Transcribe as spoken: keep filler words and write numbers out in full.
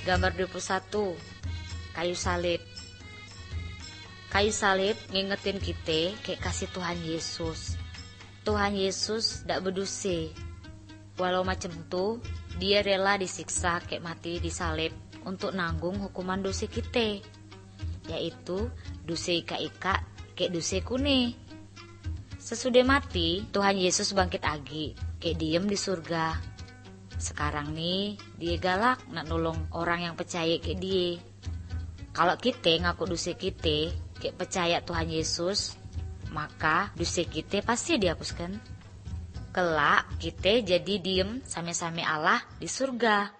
Gambar dua puluh satu, kayu salib. Kayu salib ngingetin kita kayak kasih Tuhan Yesus. Tuhan Yesus ndak berdosa. Walau macam tu, dia rela disiksa kayak mati di salib untuk nanggung hukuman dosa kita, yaitu dosa ika-ika kayak dosa kune. Sesudah mati, Tuhan Yesus bangkit lagi, kayak diem di surga. Sekarang nih, dia galak nak nolong orang yang percaya kayak dia. Kalau kita ngaku dosa kita, kayak percaya Tuhan Yesus, maka dosa kita pasti dihapuskan. Kelak kita jadi diem sama-sama Allah di surga.